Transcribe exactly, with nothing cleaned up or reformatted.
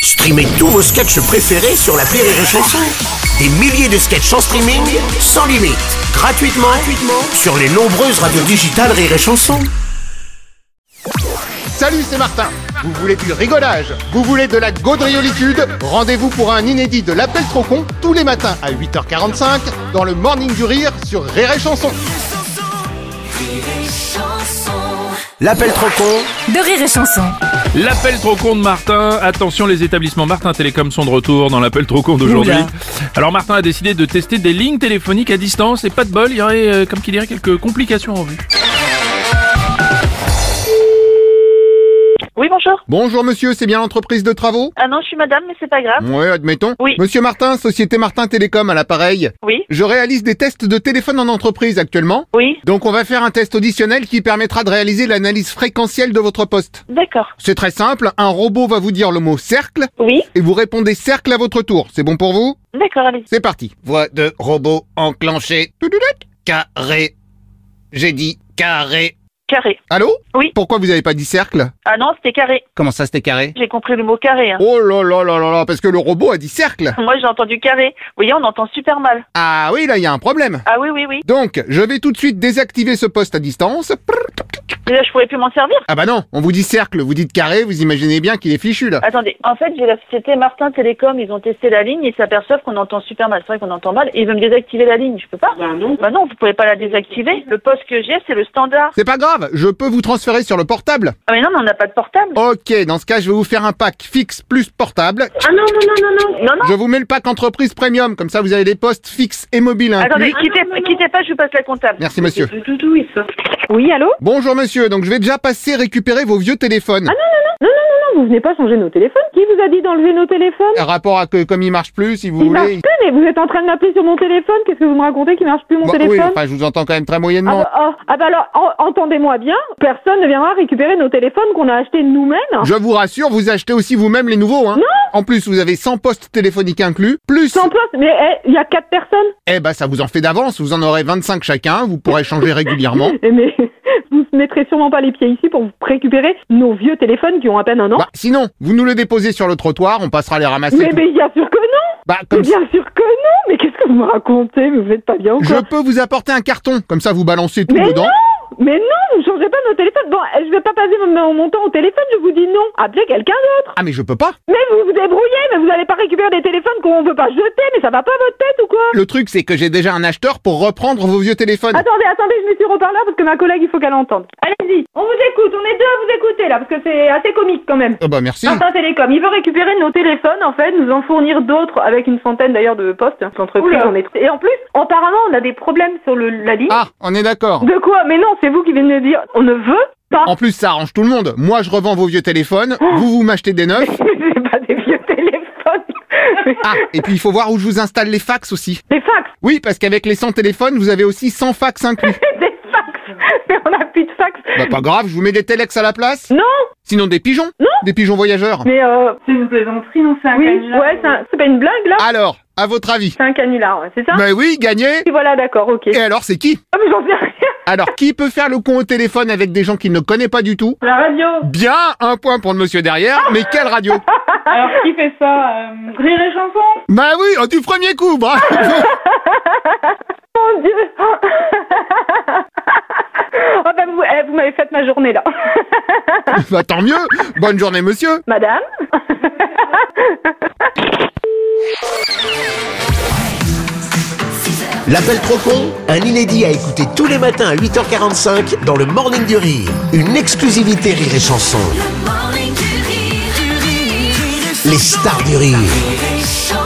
Streamez tous vos sketchs préférés sur l'appli Rire et Chanson. Des milliers de sketchs en streaming, sans limite, gratuitement, gratuitement sur les nombreuses radios digitales Rire et Chanson. Salut, c'est Martin. Vous voulez du rigolage? Vous voulez de la gaudriolitude? Rendez-vous pour un inédit de l'Appel trop con tous les matins à huit heures quarante-cinq dans le Morning du Rire sur Rire et Chanson. L'appel trop con de Rire et Chanson. L'appel trop con de Martin. Attention, les établissements Martin Télécom sont de retour dans l'appel trop con d'aujourd'hui. Oula. Alors Martin a décidé de tester des lignes téléphoniques à distance et pas de bol, il y aurait, euh, comme qu'il dirait, quelques complications en vue. Oui, bonjour. Bonjour monsieur, c'est bien l'entreprise de travaux? Ah non, je suis madame, mais c'est pas grave. Ouais, admettons. Oui. Monsieur Martin, Société Martin Télécom à l'appareil. Oui. Je réalise des tests de téléphone en entreprise actuellement. Oui. Donc on va faire un test auditionnel qui permettra de réaliser l'analyse fréquentielle de votre poste. D'accord. C'est très simple, un robot va vous dire le mot cercle Oui. et vous répondez cercle à votre tour. C'est bon pour vous? D'accord, allez. C'est parti. Voix de robot enclenchée. Carré. J'ai dit carré. Carré. Allô? Oui. Pourquoi vous avez pas dit cercle? Ah non, c'était carré. Comment ça c'était carré? J'ai compris le mot carré. Hein. Oh là là là là là, parce que le robot a dit cercle. Moi, j'ai entendu carré. Vous voyez, on entend super mal. Ah oui, là il y a un problème. Ah oui, oui, oui. Donc, je vais tout de suite désactiver ce poste à distance. Et là, je pourrais plus m'en servir. Ah bah non, on vous dit cercle, vous dites carré, vous imaginez bien qu'il est fichu là. Attendez, en fait, j'ai la société Martin Télécom, ils ont testé la ligne et ils s'aperçoivent qu'on entend super mal. C'est vrai qu'on entend mal et ils veulent me désactiver la ligne. Je peux pas? Bah non. Bah non, vous pouvez pas la désactiver. Le poste que j'ai, c'est le standard. C'est pas grave, je peux vous transférer sur le portable. Ah mais non, mais on n'a pas de portable. Ok, dans ce cas, je vais vous faire un pack fixe plus portable. Ah non, non, non, non, non. Non, non. Je vous mets le pack entreprise premium, comme ça vous avez les postes fixes et mobiles inclus. Attendez, quittez, quittez pas, je vous passe la comptable. Merci monsieur. Oui, allô? Bonjour monsieur, donc je vais déjà passer récupérer vos vieux téléphones. Ah non, non, non, non, non, non, non, vous venez pas changer nos téléphones. Qui vous a dit d'enlever nos téléphones? Rapport à que comme il marche plus, si vous Il marche voulez. plus, mais vous êtes en train de m'appeler sur mon téléphone. Qu'est-ce que vous me racontez qui marche plus mon Bon, oui, téléphone? enfin je vous entends quand même très Ah moyennement. bah, ah, ah bah alors, en- entendez-moi bien, personne ne viendra récupérer nos téléphones qu'on a achetés nous-mêmes. Je vous rassure, vous achetez aussi vous-même les nouveaux, hein. Non. En plus, vous avez cent postes téléphoniques inclus, plus... Sans poste, mais il y a quatre personnes. Eh ben, ça vous en fait d'avance, vous en aurez vingt-cinq chacun, vous pourrez changer régulièrement. Eh, Mais vous ne mettrez sûrement pas les pieds ici pour récupérer nos vieux téléphones qui ont à peine un an. Bah, sinon, vous nous les déposez sur le trottoir, on passera les ramasser. mais, tout- mais bien sûr que non. Bah, Mais comme ça, bien sûr que non. Mais qu'est-ce que vous me racontez? Mais vous êtes pas bien ou je quoi? peux vous apporter un carton, comme ça vous balancez tout Mais dedans. non! Mais non, vous changez pas nos téléphones. Bon, eh, je vais pas passer mon, mon temps au téléphone, je vous dis non. Appelez quelqu'un d'autre. Ah mais je peux pas. Mais vous vous débrouillez, mais vous allez pas récupérer des téléphones qu'on veut pas jeter, mais ça va pas à votre tête ou quoi? Le truc c'est que j'ai déjà un acheteur pour reprendre vos vieux téléphones. Attendez, attendez, je mets sur haut-parleur parce que ma collègue, il faut qu'elle entende. Allez-y, on vous écoute, on est deux à vous écouter là, parce que c'est assez comique quand même. Ah bah merci. Martin Télécom, il veut récupérer nos téléphones, en fait, nous en fournir d'autres avec une centaine d'ailleurs de postes. L'entreprise, on est... Et en plus, apparemment, on a des problèmes sur le, la ligne. Ah, on est d'accord. De quoi? Mais non, c'est vous qui venez de dire, on ne veut pas. En plus ça arrange tout le monde. Moi je revends vos vieux téléphones, vous vous m'achetez des neufs. C'est pas des vieux téléphones. Ah, et puis il faut voir où je vous installe les fax aussi. Des fax. Oui, parce qu'avec les cent téléphones, vous avez aussi cent fax inclus. Des fax. Mais on a plus de fax. Bah pas grave, je vous mets des téléx à la place. Non. Sinon des pigeons. Non. Des pigeons voyageurs. Mais euh... C'est une plaisanterie, non? C'est un Oui, canular. ouais, c'est un- c'est pas une blague là? Alors, à votre avis? C'est un canular, ouais, c'est ça? Bah oui, gagné. Et voilà, d'accord, ok. Et alors c'est qui? Ah mais j'en sais rien. Alors qui peut faire le con au téléphone avec des gens qu'il ne connaît pas du tout? La radio. Bien, un point pour le monsieur derrière, mais quelle radio? Alors, qui fait ça? Euh, Rire et Chanson? Bah oui, oh, du premier coup, bravo. Mon Dieu. Oh bah vous, eh, vous m'avez fait ma journée là. Bah tant mieux. Bonne journée monsieur. Madame. L'appel trop con, un inédit à écouter tous les matins à huit heures quarante-cinq dans le Morning du Rire. Une exclusivité Rire et Chanson. Les stars du rire.